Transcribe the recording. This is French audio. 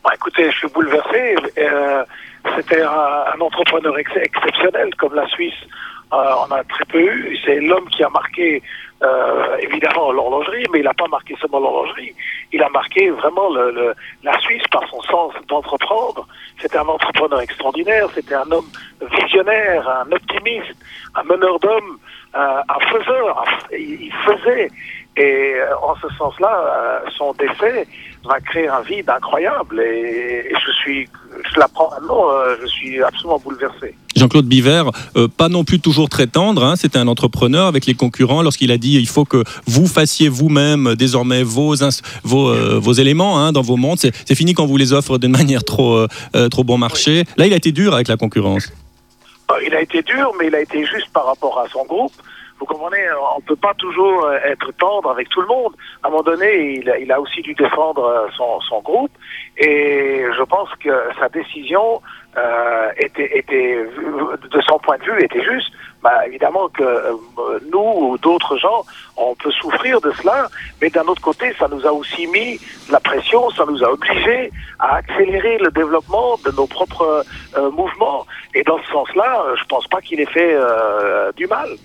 Bon, écoutez, je suis bouleversé. C'était un entrepreneur exceptionnel comme la Suisse. On a très peu eu. C'est l'homme qui a marqué évidemment l'horlogerie, mais il n'a pas marqué seulement l'horlogerie. Il a marqué vraiment la Suisse par son sens d'entreprendre. C'était un entrepreneur extraordinaire. C'était un homme visionnaire, un optimiste, un meneur d'hommes, un faiseur. Il faisait. Et en ce sens-là, son décès va créer un vide incroyable. Et je l'apprends maintenant, je suis absolument bouleversé. Jean-Claude Biver, pas non plus toujours très tendre, hein, c'était un entrepreneur avec les concurrents lorsqu'il a dit il faut que vous fassiez vous-même désormais vos éléments hein, dans vos montres. C'est fini quand on vous les offre d'une manière trop bon marché. Oui. Là, il a été dur avec la concurrence. Il a été dur, mais il a été juste par rapport à son groupe. Vous comprenez, on ne peut pas toujours être tendre avec tout le monde. À un moment donné, il a aussi dû défendre son groupe. Et je pense que sa décision était, de son point de vue, était juste. Évidemment que nous ou d'autres gens, on peut souffrir de cela, mais d'un autre côté, ça nous a aussi mis la pression, ça nous a obligés à accélérer le développement de nos propres mouvements. Et dans ce sens-là, je pense pas qu'il ait fait du mal.